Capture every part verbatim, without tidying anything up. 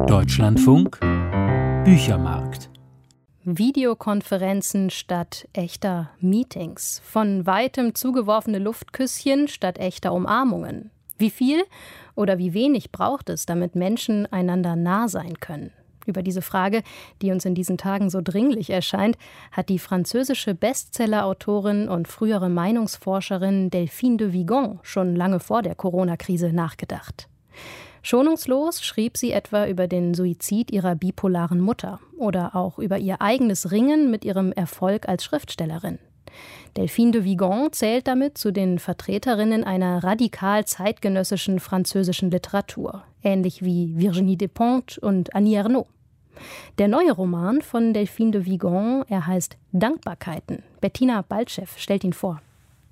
Deutschlandfunk Büchermarkt. Videokonferenzen statt echter Meetings. Von weitem zugeworfene Luftküsschen statt echter Umarmungen. Wie viel oder wie wenig braucht es, damit Menschen einander nah sein können? Über diese Frage, die uns in diesen Tagen so dringlich erscheint, hat die französische Bestseller-Autorin und frühere Meinungsforscherin Delphine de Vigan schon lange vor der Corona-Krise nachgedacht. Schonungslos schrieb sie etwa über den Suizid ihrer bipolaren Mutter oder auch über ihr eigenes Ringen mit ihrem Erfolg als Schriftstellerin. Delphine de Vigan zählt damit zu den Vertreterinnen einer radikal zeitgenössischen französischen Literatur, ähnlich wie Virginie Despentes und Annie Ernaux. Der neue Roman von Delphine de Vigan, er heißt Dankbarkeiten. Bettina Baltschew stellt ihn vor.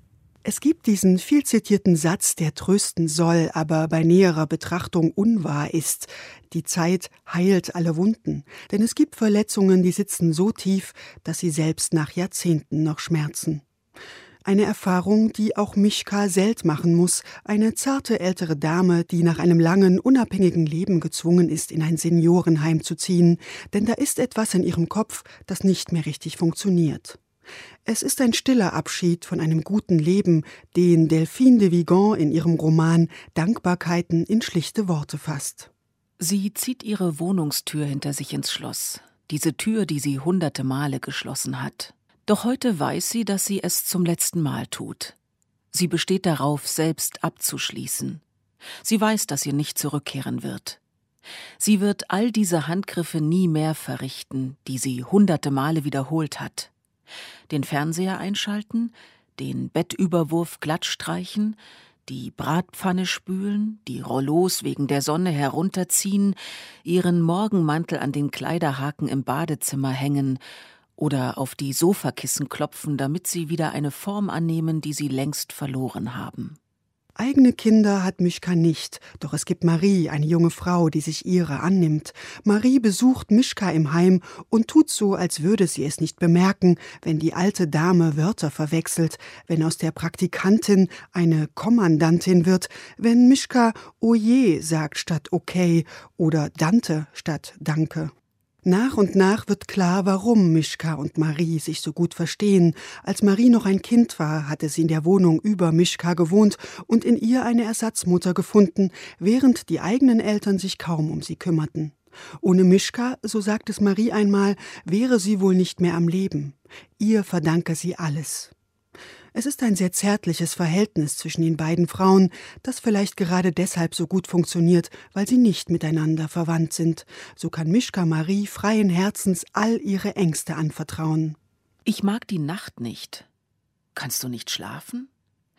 Es gibt diesen viel zitierten Satz, der trösten soll, aber bei näherer Betrachtung unwahr ist. Die Zeit heilt alle Wunden. Denn es gibt Verletzungen, die sitzen so tief, dass sie selbst nach Jahrzehnten noch schmerzen. Eine Erfahrung, die auch Mischka Selt machen muss, eine zarte ältere Dame, die nach einem langen, unabhängigen Leben gezwungen ist, in ein Seniorenheim zu ziehen. Denn da ist etwas in ihrem Kopf, das nicht mehr richtig funktioniert. Es ist ein stiller Abschied von einem guten Leben, den Delphine de Vigan in ihrem Roman Dankbarkeiten in schlichte Worte fasst. Sie zieht ihre Wohnungstür hinter sich ins Schloss. Diese Tür, die sie hunderte Male geschlossen hat. Doch heute weiß sie, dass sie es zum letzten Mal tut. Sie besteht darauf, selbst abzuschließen. Sie weiß, dass sie nicht zurückkehren wird. Sie wird all diese Handgriffe nie mehr verrichten, die sie hunderte Male wiederholt hat. Den Fernseher einschalten, den Bettüberwurf glatt streichen, die Bratpfanne spülen, die Rollos wegen der Sonne herunterziehen, ihren Morgenmantel an den Kleiderhaken im Badezimmer hängen oder auf die Sofakissen klopfen, damit sie wieder eine Form annehmen, die sie längst verloren haben. Eigene Kinder hat Mischka nicht, doch es gibt Marie, eine junge Frau, die sich ihrer annimmt. Marie besucht Mischka im Heim und tut so, als würde sie es nicht bemerken, wenn die alte Dame Wörter verwechselt, wenn aus der Praktikantin eine Kommandantin wird, wenn Mischka Oje sagt statt okay oder Dante statt Danke. Nach und nach wird klar, warum Mischka und Marie sich so gut verstehen. Als Marie noch ein Kind war, hatte sie in der Wohnung über Mischka gewohnt und in ihr eine Ersatzmutter gefunden, während die eigenen Eltern sich kaum um sie kümmerten. Ohne Mischka, so sagt es Marie einmal, wäre sie wohl nicht mehr am Leben. Ihr verdanke sie alles. Es ist ein sehr zärtliches Verhältnis zwischen den beiden Frauen, das vielleicht gerade deshalb so gut funktioniert, weil sie nicht miteinander verwandt sind. So kann Mischka Marie freien Herzens all ihre Ängste anvertrauen. Ich mag die Nacht nicht. Kannst du nicht schlafen?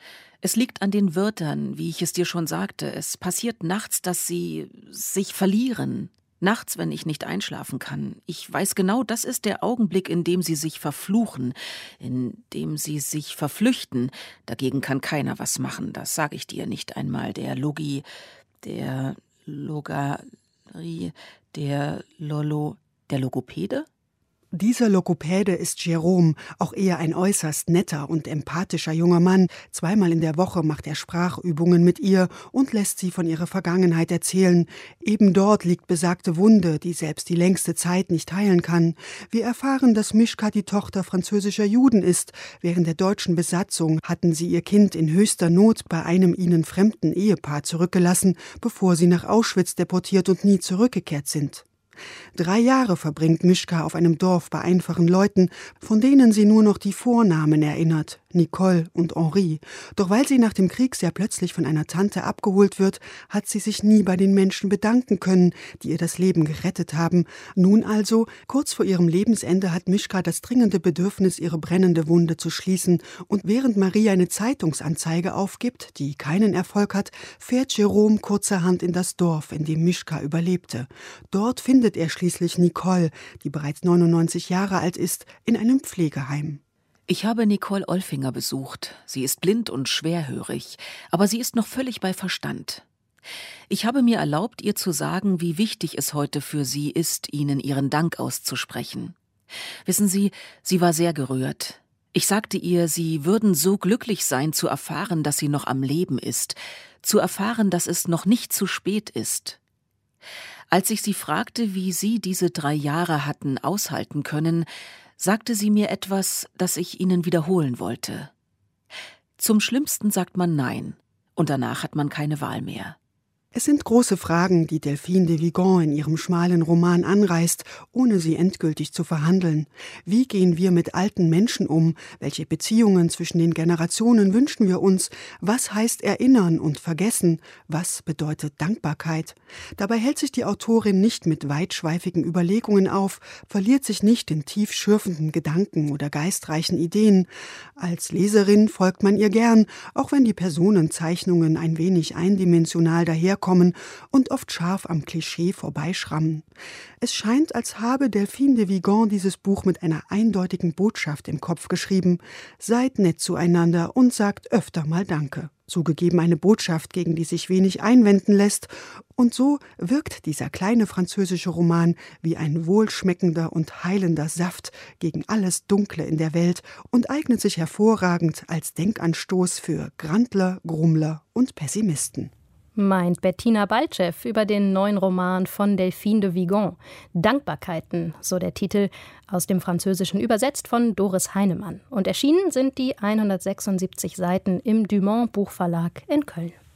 Es liegt an den Wörtern, wie ich es dir schon sagte. Es passiert nachts, dass sie sich verlieren. Nachts, wenn ich nicht einschlafen kann. Ich weiß genau, das ist der Augenblick, in dem sie sich verfluchen, in dem sie sich verflüchten. Dagegen kann keiner was machen, das sage ich dir nicht einmal. Der Logi, der Logari, der Lolo, der Logopäde? Dieser Logopäde ist Jérôme, auch eher ein äußerst netter und empathischer junger Mann. Zweimal in der Woche macht er Sprachübungen mit ihr und lässt sie von ihrer Vergangenheit erzählen. Eben dort liegt besagte Wunde, die selbst die längste Zeit nicht heilen kann. Wir erfahren, dass Mischka die Tochter französischer Juden ist. Während der deutschen Besatzung hatten sie ihr Kind in höchster Not bei einem ihnen fremden Ehepaar zurückgelassen, bevor sie nach Auschwitz deportiert und nie zurückgekehrt sind. Drei Jahre verbringt Mischka auf einem Dorf bei einfachen Leuten, von denen sie nur noch die Vornamen erinnert, Nicole und Henri. Doch weil sie nach dem Krieg sehr plötzlich von einer Tante abgeholt wird, hat sie sich nie bei den Menschen bedanken können, die ihr das Leben gerettet haben. Nun also, kurz vor ihrem Lebensende, hat Mischka das dringende Bedürfnis, ihre brennende Wunde zu schließen. Und während Marie eine Zeitungsanzeige aufgibt, die keinen Erfolg hat, fährt Jérôme kurzerhand in das Dorf, in dem Mischka überlebte. Dort findet er schließlich Nicole, die bereits neunundneunzig Jahre alt ist, in einem Pflegeheim. Ich habe Nicole Olfinger besucht. Sie ist blind und schwerhörig, aber sie ist noch völlig bei Verstand. Ich habe mir erlaubt, ihr zu sagen, wie wichtig es heute für sie ist, Ihnen ihren Dank auszusprechen. Wissen Sie, sie war sehr gerührt. Ich sagte ihr, Sie würden so glücklich sein, zu erfahren, dass sie noch am Leben ist, zu erfahren, dass es noch nicht zu spät ist. Als ich sie fragte, wie sie diese drei Jahre hatten aushalten können, sagte sie mir etwas, das ich Ihnen wiederholen wollte. Zum Schlimmsten sagt man Nein, und danach hat man keine Wahl mehr. Es sind große Fragen, die Delphine de Vigan in ihrem schmalen Roman anreißt, ohne sie endgültig zu verhandeln. Wie gehen wir mit alten Menschen um? Welche Beziehungen zwischen den Generationen wünschen wir uns? Was heißt erinnern und vergessen? Was bedeutet Dankbarkeit? Dabei hält sich die Autorin nicht mit weitschweifigen Überlegungen auf, verliert sich nicht in tief schürfenden Gedanken oder geistreichen Ideen. Als Leserin folgt man ihr gern, auch wenn die Personenzeichnungen ein wenig eindimensional daherkommen und oft scharf am Klischee vorbeischrammen. Es scheint, als habe Delphine de Vigan dieses Buch mit einer eindeutigen Botschaft im Kopf geschrieben. Seid nett zueinander und sagt öfter mal Danke. Zugegeben eine Botschaft, gegen die sich wenig einwenden lässt. Und so wirkt dieser kleine französische Roman wie ein wohlschmeckender und heilender Saft gegen alles Dunkle in der Welt und eignet sich hervorragend als Denkanstoß für Grandler, Grummler und Pessimisten. Meint Bettina Baltschew über den neuen Roman von Delphine de Vigan. Dankbarkeiten, so der Titel, aus dem Französischen übersetzt von Doris Heinemann. Und erschienen sind die hundertsechsundsiebzig Seiten im Dumont Buchverlag in Köln.